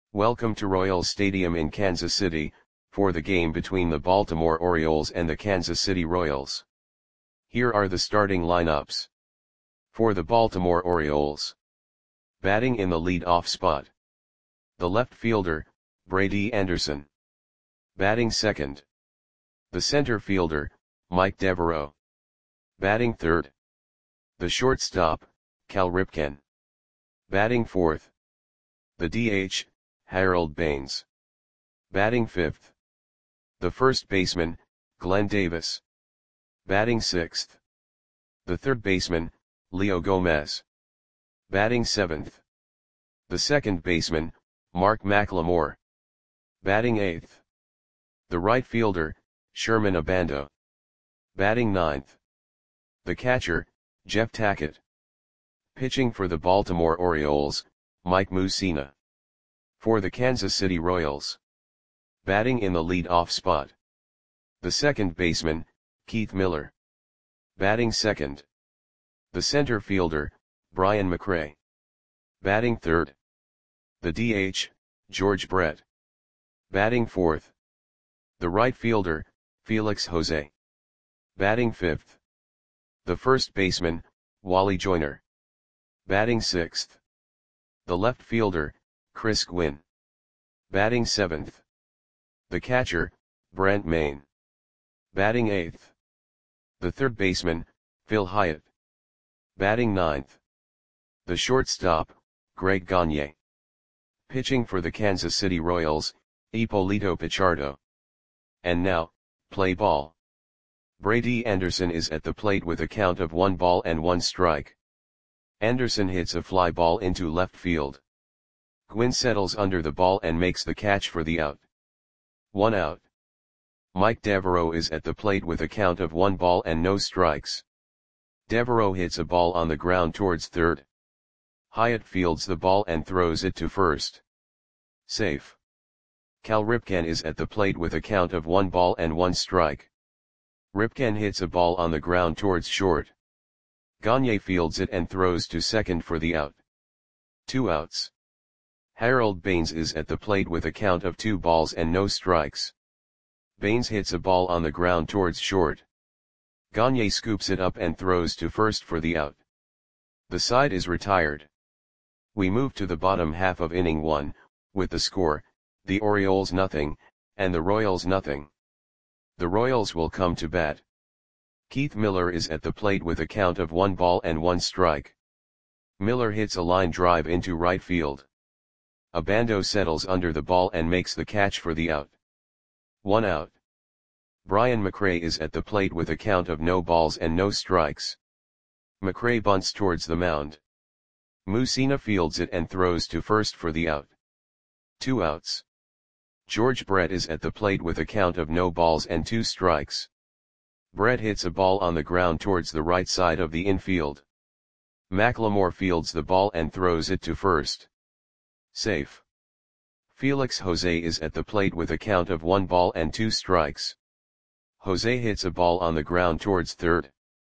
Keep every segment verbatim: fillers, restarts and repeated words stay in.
Welcome to Royals Stadium in Kansas City, for the game between the Baltimore Orioles and the Kansas City Royals. Here are the starting lineups. For the Baltimore Orioles. Batting in the lead-off spot. The left fielder, Brady Anderson. Batting second. The center fielder, Mike Devereaux. Batting third. The shortstop, Cal Ripken. Batting fourth. The D H, Harold Baines. Batting fifth. The first baseman, Glenn Davis. Batting sixth. The third baseman, Leo Gomez. Batting seventh. The second baseman, Mark McLemore. Batting eighth. The right fielder, Sherman Abando. Batting ninth. The catcher, Jeff Tackett. Pitching for the Baltimore Orioles, Mike Mussina. For the Kansas City Royals. Batting in the lead-off spot. The second baseman, Keith Miller. Batting second. The center fielder, Brian McRae. Batting third. The D H, George Brett. Batting fourth. The right fielder, Felix Jose. Batting fifth. The first baseman, Wally Joyner. Batting sixth. The left fielder, Chris Gwynn. Batting seventh. The catcher, Brent Main. Batting eighth. The third baseman, Phil Hyatt. Batting ninth. The shortstop, Greg Gagne. Pitching for the Kansas City Royals, Ippolito Pichardo. And now, play ball. Brady Anderson is at the plate with a count of one ball and one strike. Anderson hits a fly ball into left field. Gwynn settles under the ball and makes the catch for the out. One out. Mike Devereaux is at the plate with a count of one ball and no strikes. Devereaux hits a ball on the ground towards third. Hyatt fields the ball and throws it to first. Safe. Cal Ripken is at the plate with a count of one ball and one strike. Ripken hits a ball on the ground towards short. Gagne fields it and throws to second for the out. Two outs. Harold Baines is at the plate with a count of two balls and no strikes. Baines hits a ball on the ground towards short. Gagne scoops it up and throws to first for the out. The side is retired. We move to the bottom half of inning one, with the score, the Orioles nothing, and the Royals nothing. The Royals will come to bat. Keith Miller is at the plate with a count of one ball and one strike. Miller hits a line drive into right field. Abando settles under the ball and makes the catch for the out. One out. Brian McRae is at the plate with a count of no balls and no strikes. McRae bunts towards the mound. Mussina fields it and throws to first for the out. Two outs. George Brett is at the plate with a count of no balls and two strikes. Brett hits a ball on the ground towards the right side of the infield. McLemore fields the ball and throws it to first. Safe. Felix Jose is at the plate with a count of one ball and two strikes. Jose hits a ball on the ground towards third.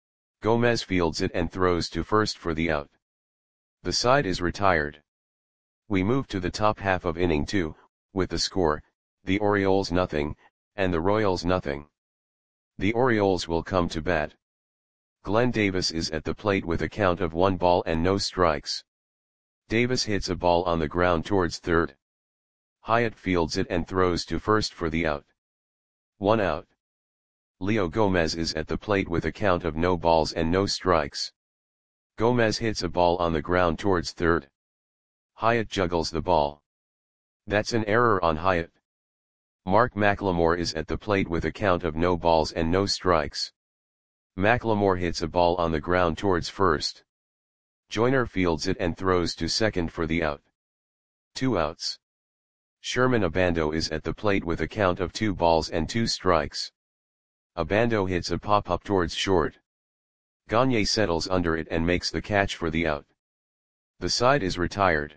Gomez fields it and throws to first for the out. The side is retired. We move to the top half of inning two, with the score, the Orioles nothing, and the Royals nothing. The Orioles will come to bat. Glenn Davis is at the plate with a count of one ball and no strikes. Davis hits a ball on the ground towards third. Hyatt fields it and throws to first for the out. One out. Leo Gomez is at the plate with a count of no balls and no strikes. Gomez hits a ball on the ground towards third. Hyatt juggles the ball. That's an error on Hyatt. Mark McLemore is at the plate with a count of no balls and no strikes. McLemore hits a ball on the ground towards first. Joyner fields it and throws to second for the out. Two outs. Sherman Abando is at the plate with a count of two balls and two strikes. Abando hits a pop-up towards short. Gagne settles under it and makes the catch for the out. The side is retired.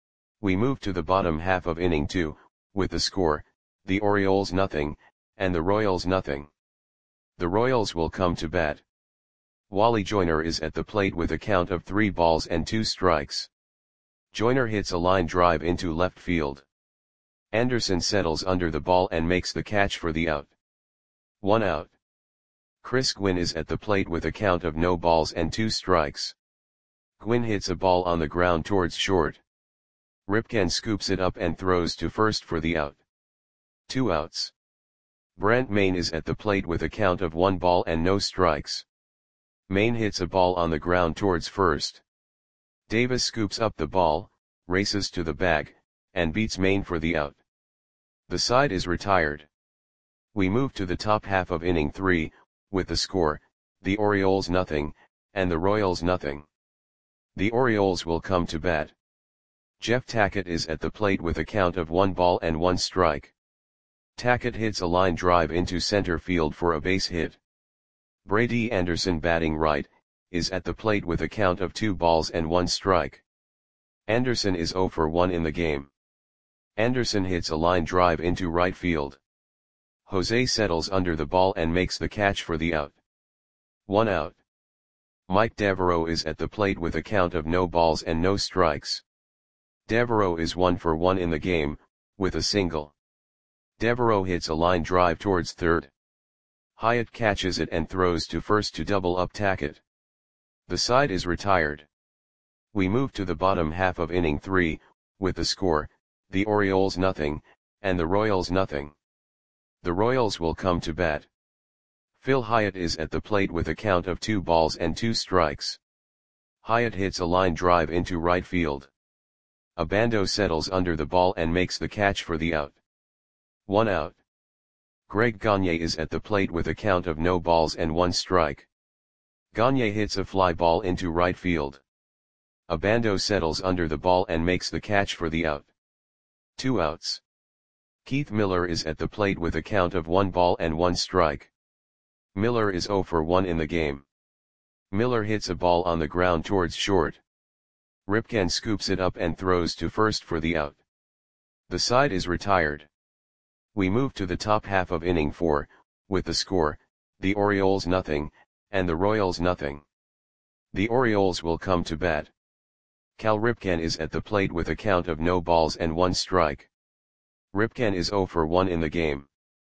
We move to the bottom half of inning two, with the score, the Orioles nothing, and the Royals nothing. The Royals will come to bat. Wally Joyner is at the plate with a count of three balls and two strikes. Joyner hits a line drive into left field. Anderson settles under the ball and makes the catch for the out. One out. Chris Gwynn is at the plate with a count of no balls and two strikes. Gwynn hits a ball on the ground towards short. Ripken scoops it up and throws to first for the out. Two outs. Brent Mayne is at the plate with a count of one ball and no strikes. Mayne hits a ball on the ground towards first. Davis scoops up the ball, races to the bag, and beats Mayne for the out. The side is retired. We move to the top half of inning three, with the score, the Orioles nothing, and the Royals nothing. The Orioles will come to bat. Jeff Tackett is at the plate with a count of one ball and one strike. Tackett hits a line drive into center field for a base hit. Brady Anderson, batting right, is at the plate with a count of two balls and one strike. Anderson is oh for one in the game. Anderson hits a line drive into right field. Jose settles under the ball and makes the catch for the out. One out. Mike Devereaux is at the plate with a count of no balls and no strikes. Devereaux is one for one in the game, with a single. Devereaux hits a line drive towards third. Hyatt catches it and throws to first to double up Tackett. The side is retired. We move to the bottom half of inning three, with the score, the Orioles nothing, and the Royals nothing. The Royals will come to bat. Phil Hyatt is at the plate with a count of two balls and two strikes. Hyatt hits a line drive into right field. Abando settles under the ball and makes the catch for the out. One out. Greg Gagne is at the plate with a count of no balls and one strike. Gagne hits a fly ball into right field. Abando settles under the ball and makes the catch for the out. Two outs. Keith Miller is at the plate with a count of one ball and one strike. Miller is oh for one in the game. Miller hits a ball on the ground towards short. Ripken scoops it up and throws to first for the out. The side is retired. We move to the top half of inning four, with the score, the Orioles nothing, and the Royals nothing. The Orioles will come to bat. Cal Ripken is at the plate with a count of no balls and one strike. Ripken is oh for one in the game.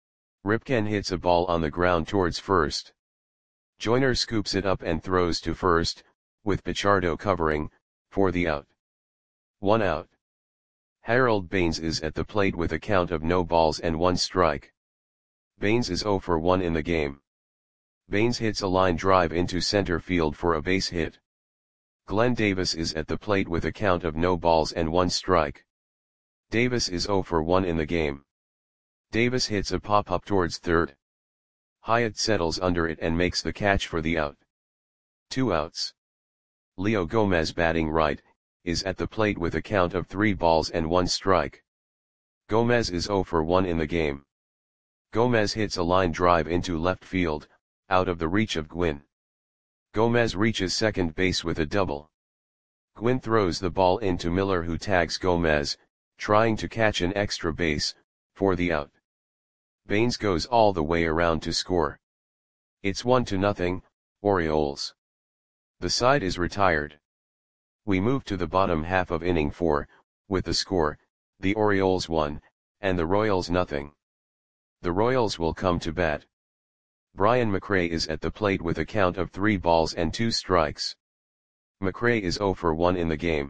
Ripken hits a ball on the ground towards first. Joyner scoops it up and throws to first, with Pichardo covering, for the out. One out. Harold Baines is at the plate with a count of no balls and one strike. Baines is oh for one in the game. Baines hits a line drive into center field for a base hit. Glenn Davis is at the plate with a count of no balls and one strike. Davis is oh for one in the game. Davis hits a pop-up towards third. Hyatt settles under it and makes the catch for the out. Two outs. Leo Gomez, batting right, is at the plate with a count of three balls and one strike. Gomez is oh for one in the game. Gomez hits a line drive into left field, out of the reach of Gwynn. Gomez reaches second base with a double. Gwynn throws the ball into Miller, who tags Gomez, trying to catch an extra base, for the out. Baines goes all the way around to score. It's one to nothing, Orioles. The side is retired. We move to the bottom half of inning four, with the score, the Orioles one, and the Royals nothing. The Royals will come to bat. Brian McRae is at the plate with a count of three balls and two strikes. McRae is oh for one in the game.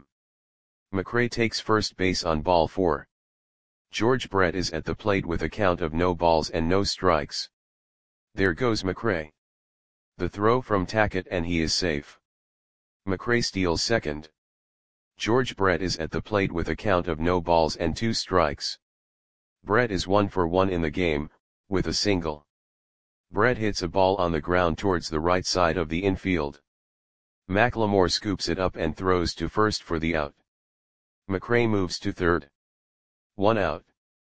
McRae takes first base on ball four. George Brett is at the plate with a count of no balls and no strikes. There goes McRae. The throw from Tackett and he is safe. McRae steals second. George Brett is at the plate with a count of no balls and two strikes. Brett is one for one in the game, with a single. Brett hits a ball on the ground towards the right side of the infield. McLemore scoops it up and throws to first for the out. McRae moves to third. One out.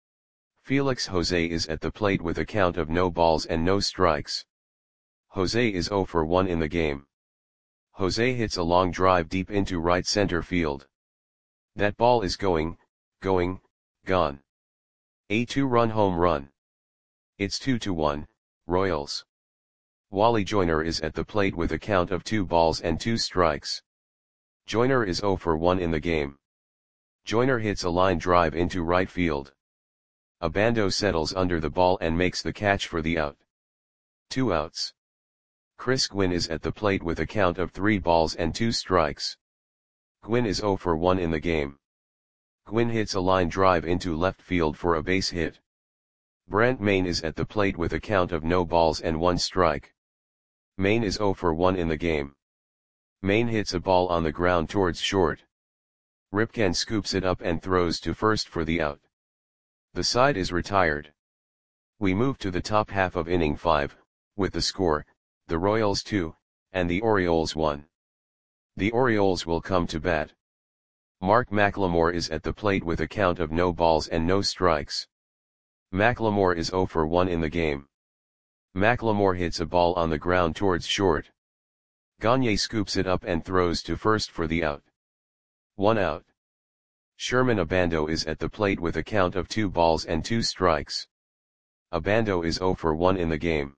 Felix Jose is at the plate with a count of no balls and no strikes. Jose is oh for one in the game. Jose hits a long drive deep into right center field. That ball is going, going, gone. A two-run home run. It's two to one, Royals. Wally Joyner is at the plate with a count of two balls and two strikes. Joyner is oh for one in the game. Joyner hits a line drive into right field. Abando settles under the ball and makes the catch for the out. Two outs. Chris Gwynn is at the plate with a count of three balls and two strikes. Gwynn is zero for one in the game. Gwynn hits a line drive into left field for a base hit. Brent Mayne is at the plate with a count of no balls and one strike. Mayne is zero for one in the game. Mayne hits a ball on the ground towards short. Ripken scoops it up and throws to first for the out. The side is retired. We move to the top half of inning five, with the score, the Royals two, and the Orioles one. The Orioles will come to bat. Mark McLemore is at the plate with a count of no balls and no strikes. McLemore is zero for one in the game. McLemore hits a ball on the ground towards short. Gagne scoops it up and throws to first for the out. One out. Sherman Abando is at the plate with a count of two balls and two strikes. Abando is zero for one in the game.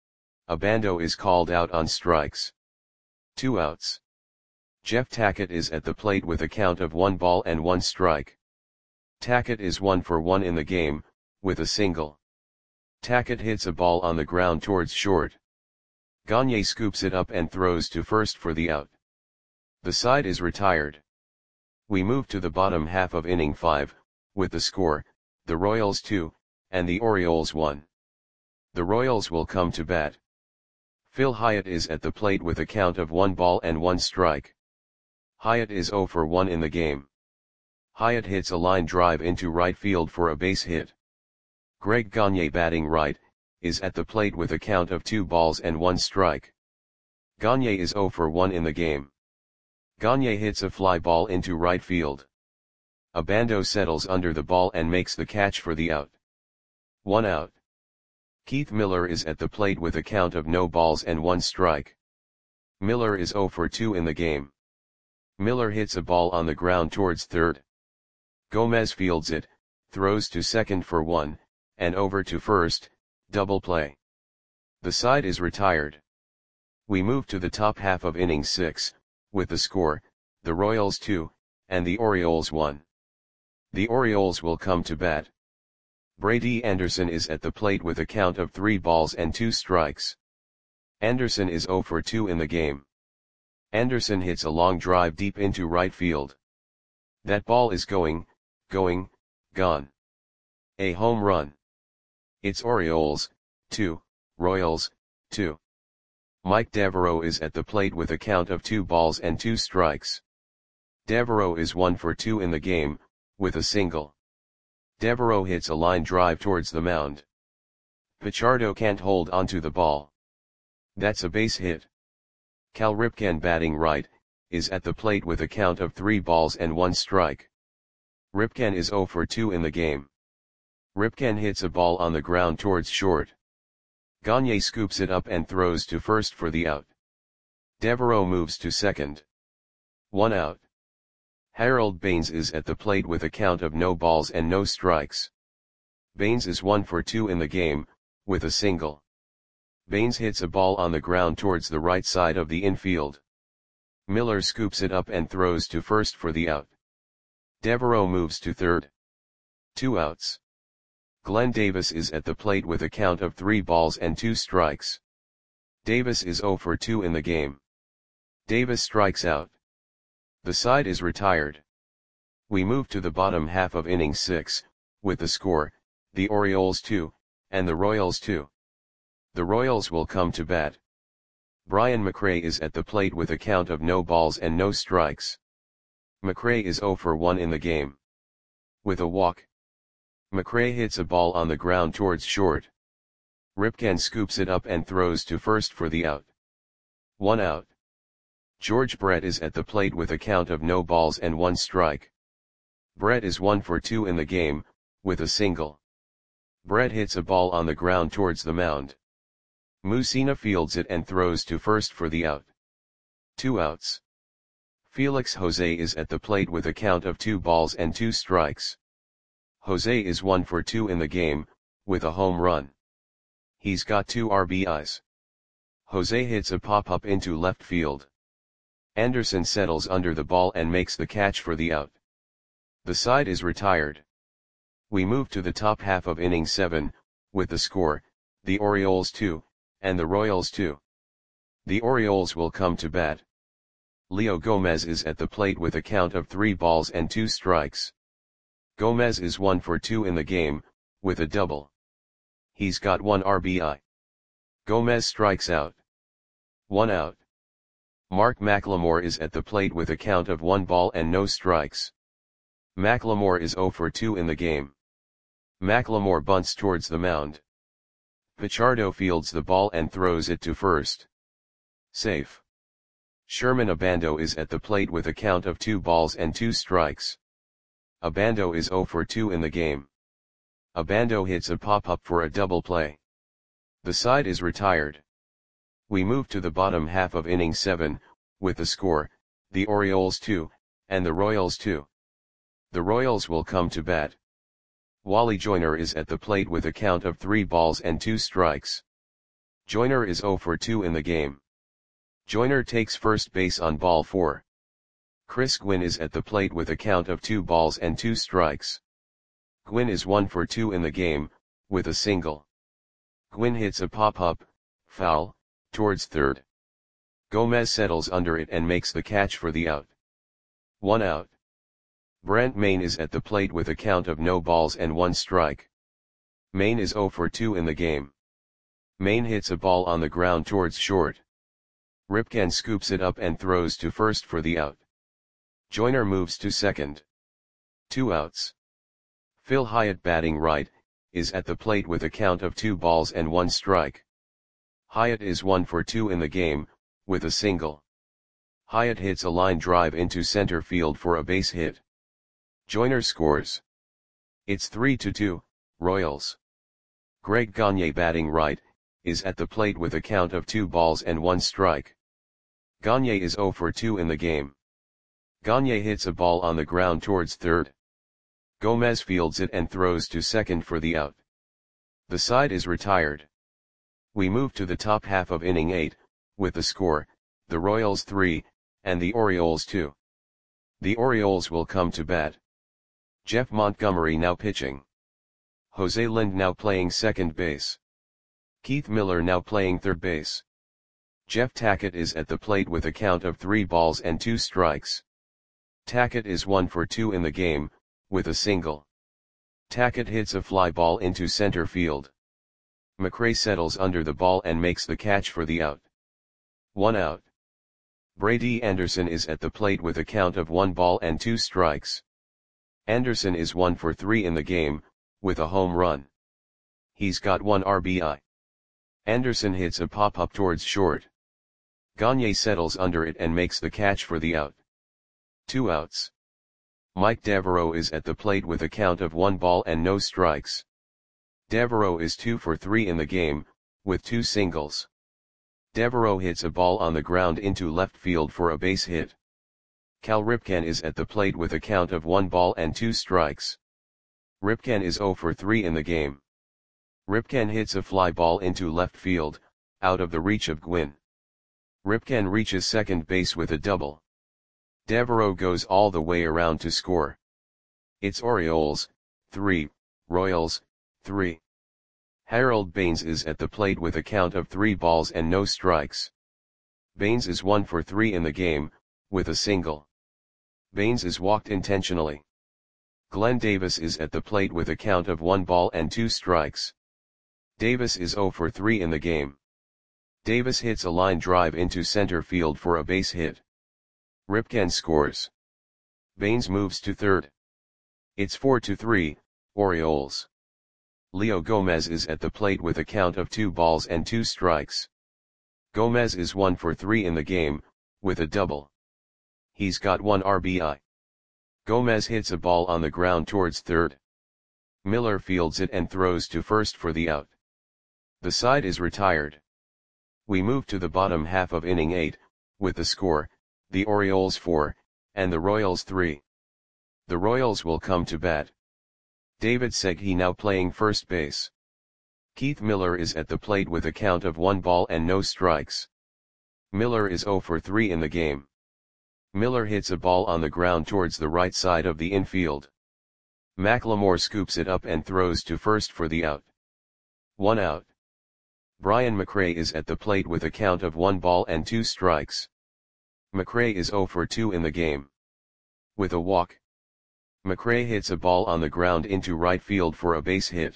Abando is called out on strikes. Two outs. Jeff Tackett is at the plate with a count of one ball and one strike. Tackett is one for one in the game, with a single. Tackett hits a ball on the ground towards short. Gagne scoops it up and throws to first for the out. The side is retired. We move to the bottom half of inning five, with the score, the Royals two, and the Orioles one. The Royals will come to bat. Phil Hyatt is at the plate with a count of one ball and one strike. Hyatt is zero for one in the game. Hyatt hits a line drive into right field for a base hit. Greg Gagne, batting right, is at the plate with a count of two balls and one strike. Gagne is zero for one in the game. Gagne hits a fly ball into right field. Abando settles under the ball and makes the catch for the out. One out. Keith Miller is at the plate with a count of no balls and one strike. Miller is zero for two in the game. Miller hits a ball on the ground towards third. Gomez fields it, throws to second for one, and over to first, double play. The side is retired. We move to the top half of inning six, with the score, the Royals two, and the Orioles one. The Orioles will come to bat. Brady Anderson is at the plate with a count of three balls and two strikes. Anderson is zero for two in the game. Anderson hits a long drive deep into right field. That ball is going, going, gone. A home run. It's Orioles, two, Royals, two. Mike Devereaux is at the plate with a count of two balls and two strikes. Devereaux is one for two in the game, with a single. Devereaux hits a line drive towards the mound. Pichardo can't hold onto the ball. That's a base hit. Cal Ripken, batting right, is at the plate with a count of three balls and one strike. Ripken is zero for two in the game. Ripken hits a ball on the ground towards short. Gagne scoops it up and throws to first for the out. Devereaux moves to second. One out. Harold Baines is at the plate with a count of no balls and no strikes. Baines is one for two in the game, with a single. Baines hits a ball on the ground towards the right side of the infield. Miller scoops it up and throws to first for the out. Devereaux moves to third. Two outs. Glenn Davis is at the plate with a count of three balls and two strikes. Davis is zero for two in the game. Davis strikes out. The side is retired. We move to the bottom half of inning six, with the score, the Orioles two, and the Royals two. The Royals will come to bat. Brian McRae is at the plate with a count of no balls and no strikes. McRae is zero for one in the game. With a walk. McRae hits a ball on the ground towards short. Ripken scoops it up and throws to first for the out. One out. George Brett is at the plate with a count of no balls and one strike. Brett is one for two in the game, with a single. Brett hits a ball on the ground towards the mound. Mussina fields it and throws to first for the out. Two outs. Felix Jose is at the plate with a count of two balls and two strikes. Jose is one for two in the game, with a home run. He's got two R B Is. Jose hits a pop-up into left field. Anderson settles under the ball and makes the catch for the out. The side is retired. We move to the top half of inning seven, with the score, the Orioles two, and the Royals two. The Orioles will come to bat. Leo Gomez is at the plate with a count of three balls and two strikes. Gomez is one for two in the game, with a double. He's got one R B I. Gomez strikes out. One out. Mark McLemore is at the plate with a count of one ball and no strikes. McLemore is zero for two in the game. McLemore bunts towards the mound. Pichardo fields the ball and throws it to first. Safe. Sherman Abando is at the plate with a count of two balls and two strikes. Abando is zero for two in the game. Abando hits a pop-up for a double play. The side is retired. We move to the bottom half of inning seven, with the score, the Orioles two, and the Royals two. The Royals will come to bat. Wally Joyner is at the plate with a count of three balls and two strikes. Joyner is zero for two in the game. Joyner takes first base on ball four. Chris Gwynn is at the plate with a count of two balls and two strikes. Gwynn is one for two in the game, with a single. Gwynn hits a pop-up, foul, towards third. Gomez settles under it and makes the catch for the out. One out. Brent Maine is at the plate with a count of no balls and one strike. Maine is zero for two in the game. Maine hits a ball on the ground towards short. Ripken scoops it up and throws to first for the out. Joyner moves to second. Two outs. Phil Hyatt, batting right, is at the plate with a count of two balls and one strike. Hyatt is one for two in the game, with a single. Hyatt hits a line drive into center field for a base hit. Joyner scores. It's three to two, Royals. Greg Gagne, batting right, is at the plate with a count of two balls and one strike. Gagne is zero for two in the game. Gagne hits a ball on the ground towards third. Gomez fields it and throws to second for the out. The side is retired. We move to the top half of inning eight, with the score, the Royals three, and the Orioles two. The Orioles will come to bat. Jeff Montgomery now pitching. Jose Lind now playing second base. Keith Miller now playing third base. Jeff Tackett is at the plate with a count of three balls and two strikes. Tackett is one for two in the game, with a single. Tackett hits a fly ball into center field. McRae settles under the ball and makes the catch for the out. One out. Brady Anderson is at the plate with a count of one ball and two strikes. Anderson is one for three in the game, with a home run. He's got one R B I. Anderson hits a pop-up towards short. Gagne settles under it and makes the catch for the out. Two outs. Mike Devereaux is at the plate with a count of one ball and no strikes. Devereaux is two for three in the game, with two singles. Devereaux hits a ball on the ground into left field for a base hit. Cal Ripken is at the plate with a count of one ball and two strikes. Ripken is zero for three in the game. Ripken hits a fly ball into left field, out of the reach of Gwynn. Ripken reaches second base with a double. Devereaux goes all the way around to score. It's Orioles, three, Royals, three. Harold Baines is at the plate with a count of three balls and no strikes. Baines is one for three in the game, with a single. Baines is walked intentionally. Glenn Davis is at the plate with a count of one ball and two strikes. Davis is zero for three in the game. Davis hits a line drive into center field for a base hit. Ripken scores. Baines moves to third. It's four to three, Orioles. Leo Gomez is at the plate with a count of two balls and two strikes. Gomez is one for three in the game, with a double. He's got one R B I. Gomez hits a ball on the ground towards third. Miller fields it and throws to first for the out. The side is retired. We move to the bottom half of inning eight, with the score, the Orioles four, and the Royals three. The Royals will come to bat. David Segui now playing first base. Keith Miller is at the plate with a count of one ball and no strikes. Miller is zero for three in the game. Miller hits a ball on the ground towards the right side of the infield. McLemore scoops it up and throws to first for the out. One out. Brian McRae is at the plate with a count of one ball and two strikes. McRae is zero for two in the game. With a walk, McRae hits a ball on the ground into right field for a base hit.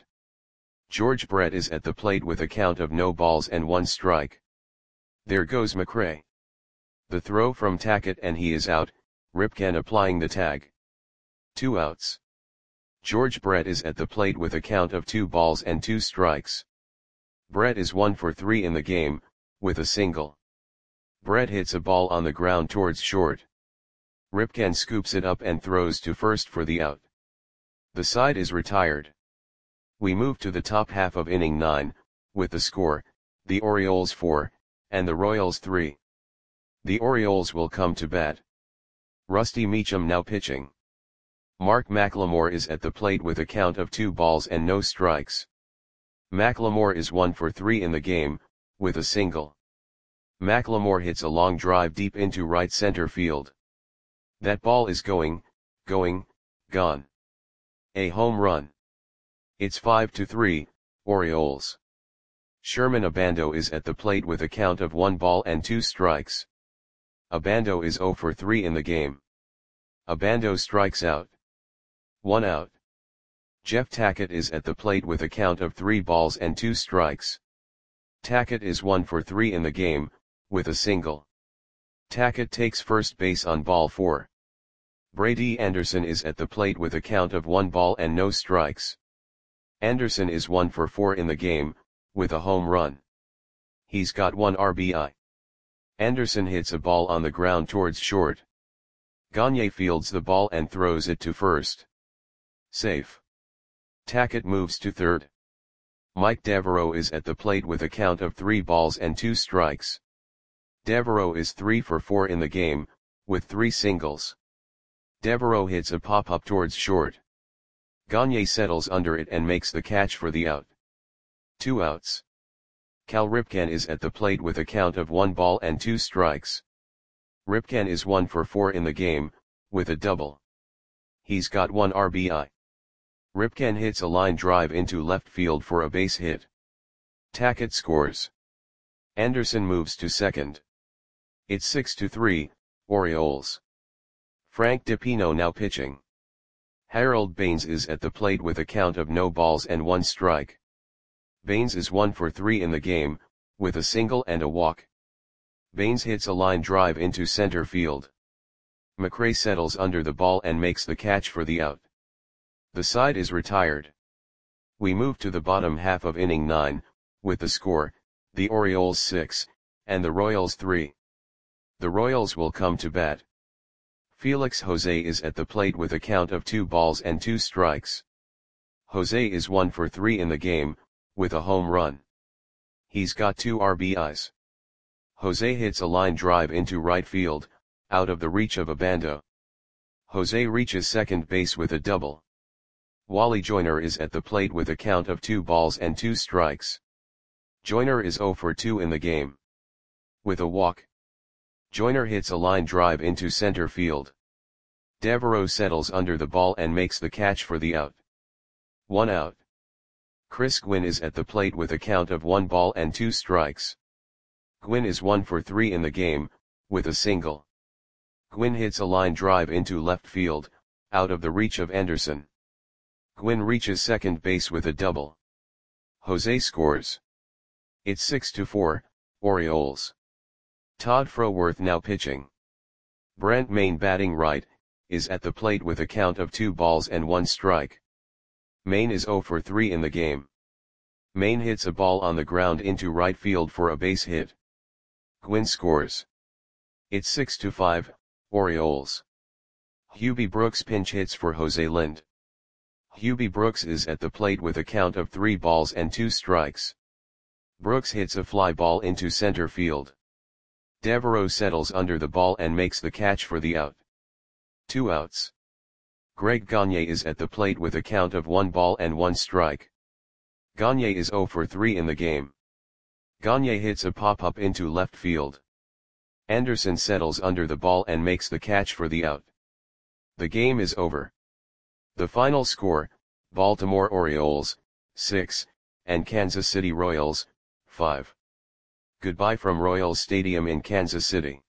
George Brett is at the plate with a count of no balls and one strike. There goes McRae. The throw from Tackett and he is out, Ripken applying the tag. Two outs. George Brett is at the plate with a count of two balls and two strikes. Brett is one for three in the game, with a single. Brett hits a ball on the ground towards short. Ripken scoops it up and throws to first for the out. The side is retired. We move to the top half of inning nine, with the score, the Orioles four, and the Royals three. The Orioles will come to bat. Rusty Meacham now pitching. Mark McLemore is at the plate with a count of two balls and no strikes. McLemore is one for three in the game, with a single. McLemore hits a long drive deep into right center field. That ball is going, going, gone. A home run. It's five to three, Orioles. Sherman Abando is at the plate with a count of one ball and two strikes. Abando is zero for three in the game. Abando strikes out. One out. Jeff Tackett is at the plate with a count of three balls and two strikes. Tackett is one for three in the game, with a single. Tackett takes first base on ball four. Brady Anderson is at the plate with a count of one ball and no strikes. Anderson is one for four in the game, with a home run. He's got one R B I. Anderson hits a ball on the ground towards short. Gagne fields the ball and throws it to first. Safe. Tackett moves to third. Mike Devereaux is at the plate with a count of three balls and two strikes. Devereaux is three for four in the game, with three singles. Devereaux hits a pop-up towards short. Gagne settles under it and makes the catch for the out. Two outs. Cal Ripken is at the plate with a count of one ball and two strikes. Ripken is one for four in the game, with a double. He's got one R B I. Ripken hits a line drive into left field for a base hit. Tackett scores. Anderson moves to second. It's six to three, Orioles. Frank DiPino now pitching. Harold Baines is at the plate with a count of no balls and one strike. Baines is one for three in the game, with a single and a walk. Baines hits a line drive into center field. McRae settles under the ball and makes the catch for the out. The side is retired. We move to the bottom half of inning nine, with the score, the Orioles six, and the Royals three. The Royals will come to bat. Felix Jose is at the plate with a count of two balls and two strikes. Jose is one for three in the game, with a home run. He's got two R B Is. Jose hits a line drive into right field, out of the reach of Abando. Jose reaches second base with a double. Wally Joyner is at the plate with a count of two balls and two strikes. Joyner is zero for two in the game. With a walk, Joyner hits a line drive into center field. Devereaux settles under the ball and makes the catch for the out. One out. Chris Gwynn is at the plate with a count of one ball and two strikes. Gwynn is one for three in the game, with a single. Gwynn hits a line drive into left field, out of the reach of Anderson. Gwynn reaches second base with a double. Jose scores. It's six to four, Orioles. Todd Froworth now pitching. Brent Maine batting right, is at the plate with a count of two balls and one strike. Maine is zero for three in the game. Maine hits a ball on the ground into right field for a base hit. Gwynn scores. It's six to five, Orioles. Hubie Brooks pinch hits for Jose Lind. Hubie Brooks is at the plate with a count of three balls and two strikes. Brooks hits a fly ball into center field. Devereaux settles under the ball and makes the catch for the out. Two outs. Greg Gagne is at the plate with a count of one ball and one strike. Gagne is zero for three in the game. Gagne hits a pop-up into left field. Anderson settles under the ball and makes the catch for the out. The game is over. The final score, Baltimore Orioles, six, and Kansas City Royals, five. Goodbye from Royals Stadium in Kansas City.